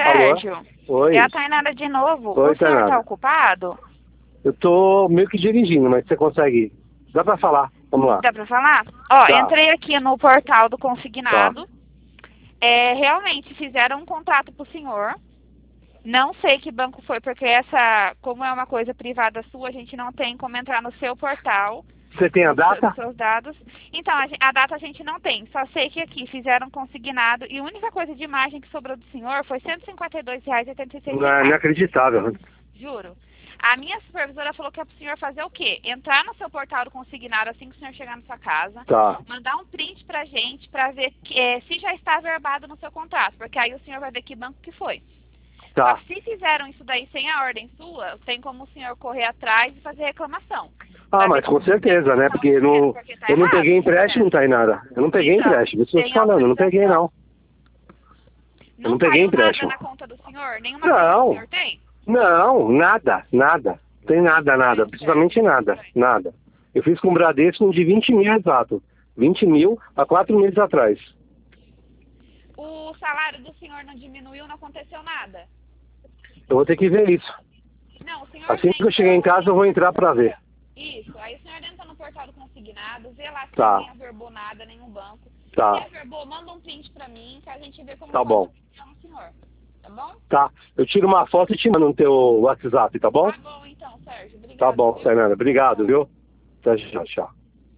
Sérgio, Oi. é a Tainara de novo. Oi, O senhor Tainara. está ocupado? Eu tô meio que dirigindo, mas você consegue ir. Dá pra falar. Vamos lá. Dá para falar? Ó, Tá. entrei aqui no portal do Tá. consignado. Realmente fizeram um contrato pro senhor. Não sei que banco foi, porque como é uma coisa privada sua, a gente não tem como entrar no seu portal. Você tem a data? Dos seus dados. Então, a data a gente não tem. Só sei que aqui fizeram consignado e a única coisa de imagem que sobrou do senhor foi R$ 152,86. Não é inacreditável. Juro. A minha supervisora falou que é pro senhor fazer o quê? Entrar no seu portal do consignado assim que o senhor chegar na sua casa. Tá. Mandar um print pra gente pra ver se já está averbado no seu contrato. Porque aí o senhor vai ver que banco que foi. Tá. Só que se fizeram isso daí sem a ordem sua, tem como o senhor correr atrás e fazer reclamação. Ah, mas com certeza, né? Porque eu não peguei empréstimo, Tainara. Eu não peguei empréstimo. Isso eu tô te falando, eu não peguei, não. Eu não peguei empréstimo. Nada na conta do senhor? Nenhuma conta que o senhor tem? Não, nada. Tem nada. Precisamente nada. Eu fiz com o Bradesco de 20 mil exato. 20 mil há 4 meses atrás. O salário do senhor não diminuiu, não aconteceu nada? Eu vou ter que ver isso. Não, o senhor assim que eu chegar em casa, eu vou entrar pra ver. Isso, aí o senhor entra no portal do consignado, vê lá se Tá. ninguém averbou nada, nenhum banco. Tá. Se averbou, manda um print pra mim, que a gente vê como tá bom. funciona o senhor. Tá bom? Tá. Eu tiro uma foto e te mando no teu WhatsApp, tá bom? Tá bom então, Sérgio. Obrigado. Tá bom, Fernanda. Obrigado, viu? Tchau.